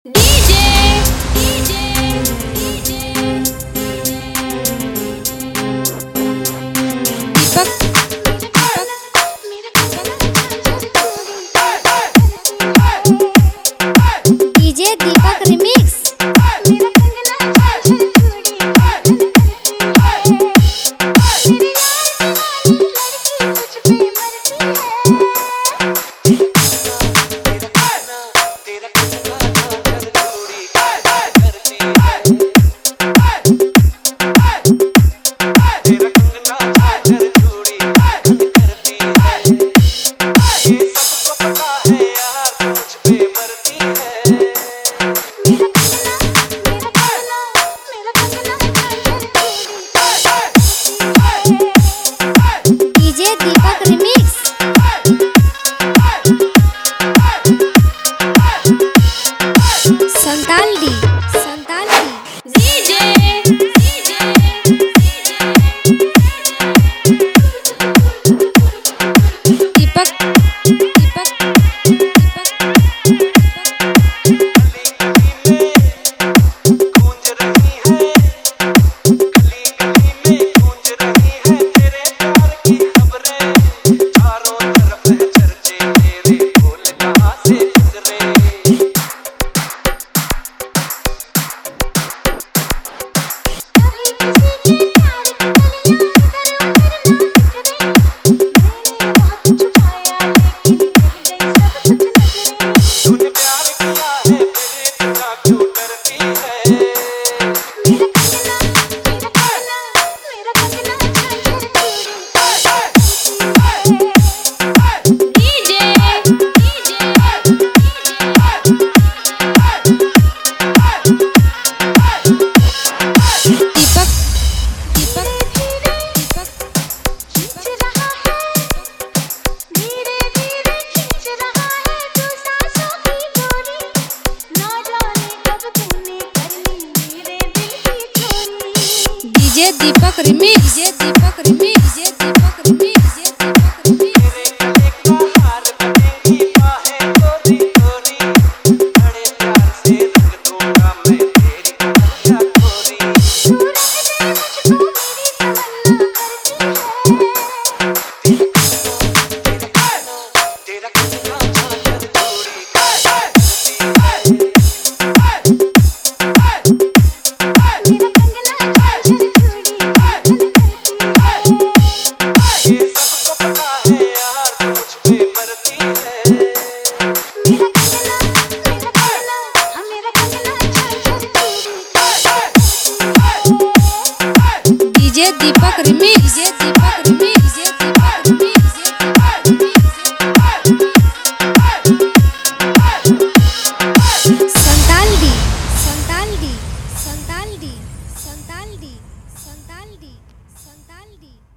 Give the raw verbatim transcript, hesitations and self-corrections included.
DJ DJ DJ Deepak DJ Deepak remix. DJ Deepak remix. DJ Deepak remix. DJ Deepak remix. DJ Deepak DJ Deepak remix. DJ Deepak remix. DJ Deepak remix. Santal D Santal D Santal D Santal D Santal D Santal D.